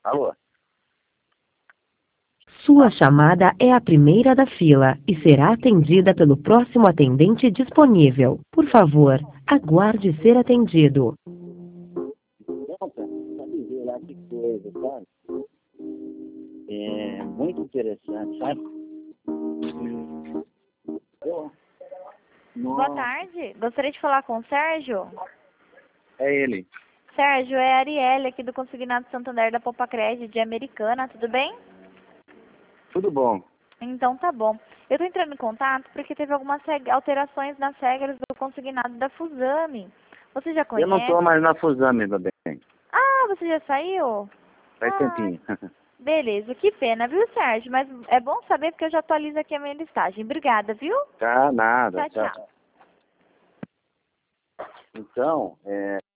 Alô? Sua chamada é a primeira da fila e será atendida pelo próximo atendente disponível. Por favor, aguarde ser atendido. Pronto, sabe ver lá que coisa, sabe? É muito interessante, sabe? Eu, Boa nossa, tarde. Gostaria de falar com o Sérgio. é ele. Sérgio, é a Arielle aqui do Consignado Santander da Popacred de Americana, tudo bem? Tudo bom? Então tá bom. Eu tô entrando em contato porque teve algumas alterações nas regras do consignado da Fusami. Você já Eu não conhece? tô mais na Fusami, meu bem. Ah, você já saiu? Faz Ah, tempinho. beleza. Que pena, viu, Sérgio? Mas é bom saber porque eu já atualizo aqui a minha listagem. Obrigada, viu? Tá, nada. Tchau, tchau. Então,